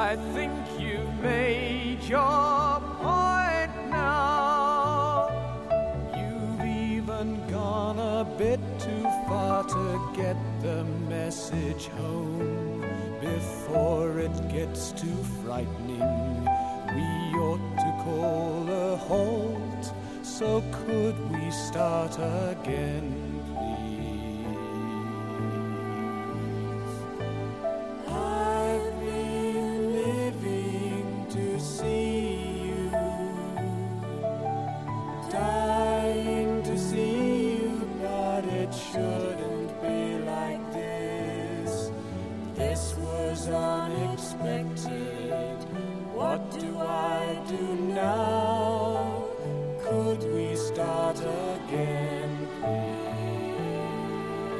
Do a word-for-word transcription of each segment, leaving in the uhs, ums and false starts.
I think you've made your point now. You've even gone a bit too far to get the message home. Before it gets too frightening, we ought to call a halt. So could we start again, please? I've been living to see you, dying to see you, but it shouldn't be like this. This was unexpected. What do I do now? Could we start again, please?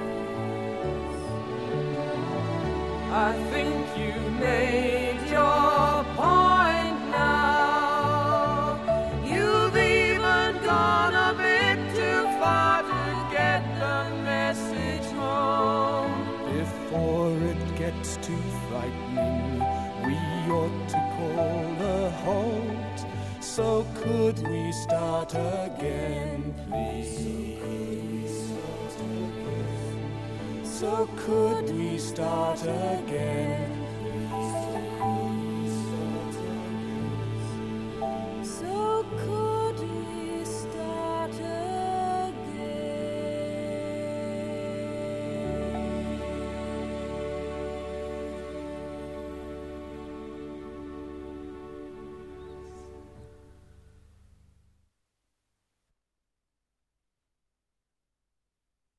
I think you made your point now. You've even gone a bit too far to get the message home. Before it gets too frightening, we ought to call a halt. So could we start again, please? So could we start again,